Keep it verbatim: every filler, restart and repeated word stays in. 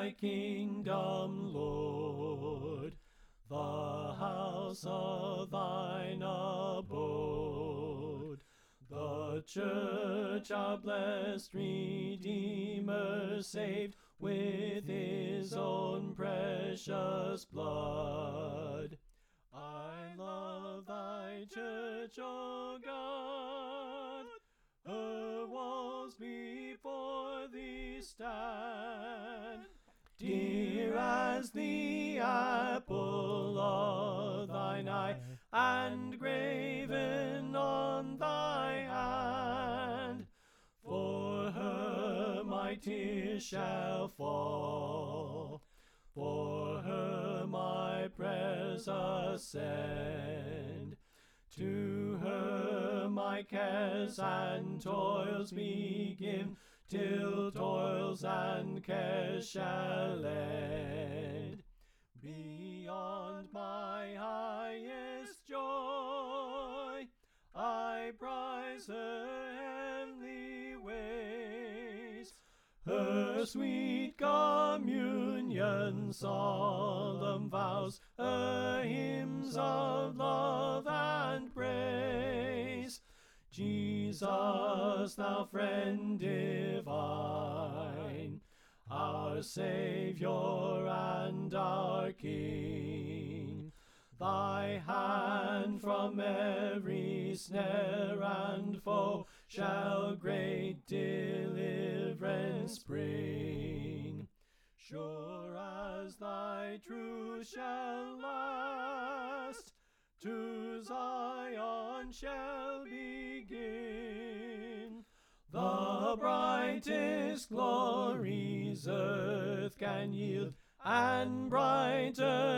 thy kingdom, Lord, the house of thine abode. The church, our blessed Redeemer, saved with his own precious blood. I love thy church, O God. Her walls before thee stand, dear as the apple of thine eye, and graven on thy hand. For her my tears shall fall, for her my prayers ascend. To her my cares and toils begin, till toils and cares shall end. Beyond my highest joy, I prize her heavenly ways, her sweet communion, solemn vows, her hymns of love and praise. Jesus, thou friend divine, our Saviour and our King, thy hand from every snare and foe shall great deliverance bring. Sure as thy truth shall last, to Zion shall begin. The brightest glories earth can yield, and brighter